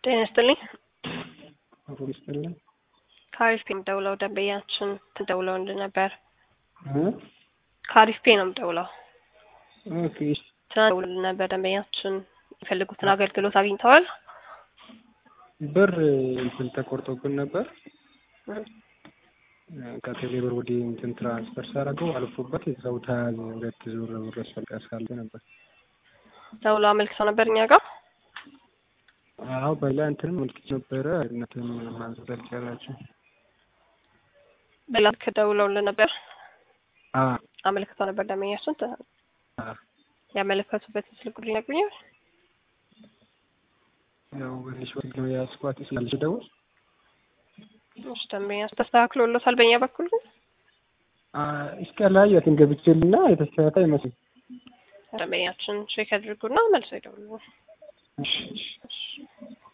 ጤና ይስጥልኝ። አሁን ይስጥልኝ። ካሪፍ ፔ ደውለው ደንበኛችን ተደውለው እንደነበር ካሪፍ ፔ ነው ደውለው። ኦኬ ተደውለው ነበር ደንበኛችን የፈልጉትን አገልግሎት አግኝተዋል። ብር እንትን ተቆርጦብን ነበር። ከቴሌብር ወደ እንትን ትራንስፈር ሳደርገው አልፎበት እዛው ተያዘ። 2 ዙር ብር ያስፈልጋል ነበር። ደውለው አመልክተው ነበር እኛ ጋር። አዎ በላ እንትን መልክት ነበረ እንትን ማንሳት አልቻላችሁ። በላክ ደውለው ነበር። አመልክተው ነበር ደንበኛችን ያመለከቱበት ስልክ ቁጥር ይነግሩኛል። ያው ወንሽ ነው ያስኳት ስላልሽ ደውል እሺ ደንበኛችን ተስተካክሎለታል በእኛ በኩል ግን እስከ ላይ ያተንገብችልና የተስተካከለ ይመስል ደንበኛችን ቼክ አድርጉና መልሶ ይደውሉ። እሺ